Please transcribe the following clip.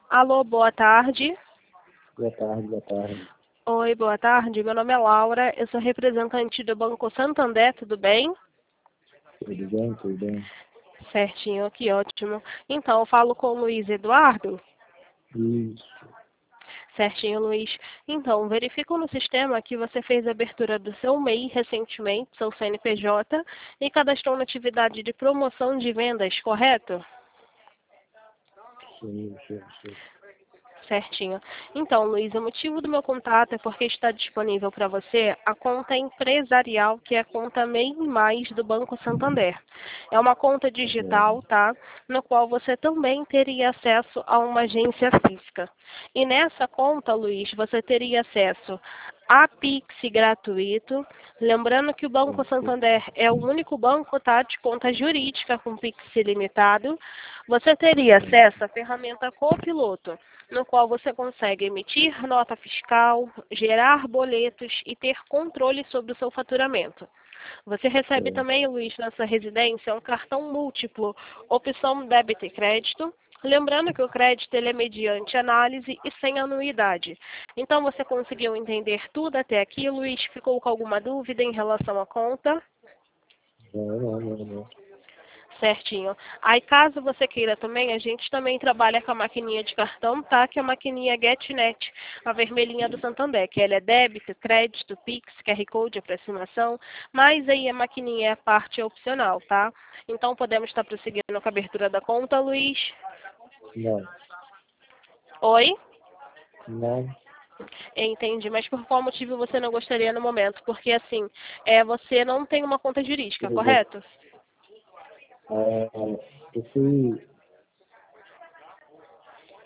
Alô, boa tarde. Boa tarde, boa tarde. Oi, boa tarde. Meu nome é Laura, eu sou representante do Banco Santander, tudo bem? Tudo bem, tudo bem? Certinho, que ótimo. Então, eu falo com o Luiz Eduardo. Isso, Certinho, Luiz. Então, verifico no sistema que você fez a abertura do seu MEI recentemente, seu CNPJ, e cadastrou na atividade de promoção de vendas, correto? sim. Certinho. Então, Luiz, o motivo do meu contato é porque está disponível para você a conta empresarial, que é a conta MEI Mais do Banco Santander. É uma conta digital, tá? No qual você também teria acesso a uma agência física. E nessa conta, Luiz, você teria acesso a Pix gratuito. Lembrando que o Banco Santander é o único banco, tá, de conta jurídica com Pix ilimitado. Você teria acesso à ferramenta Copiloto, no qual você consegue emitir nota fiscal, gerar boletos e ter controle sobre o seu faturamento. Você recebe Sim. também, Luiz, na sua residência, um cartão múltiplo, opção débito e crédito. Lembrando que o crédito ele é mediante análise e sem anuidade. Então, você conseguiu entender tudo até aqui, Luiz? Ficou com alguma dúvida em relação à conta? Não. Certinho. Aí, caso você queira também, a gente também trabalha com a maquininha de cartão, tá? Que é a maquininha GetNet, a vermelhinha do Santander, que ela é débito, crédito, Pix, QR Code, aproximação, mas aí a maquininha é a parte opcional, tá? Então, podemos estar prosseguindo com a abertura da conta, Luiz? Não, Oi? não. Entendi, mas por qual motivo você não gostaria no momento? Porque, assim, você não tem uma conta jurídica, Por exemplo, correto? eu fui